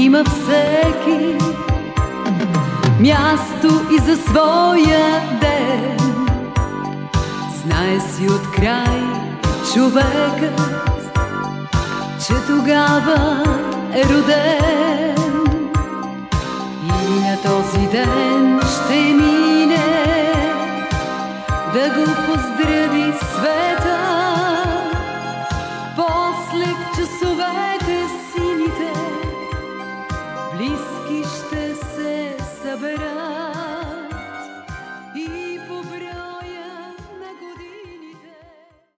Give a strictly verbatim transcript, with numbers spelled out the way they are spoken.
има всеки място и за своя ден. Знае си от край човекът, че тогава е роден и на този ден ще мине да го поздрави света.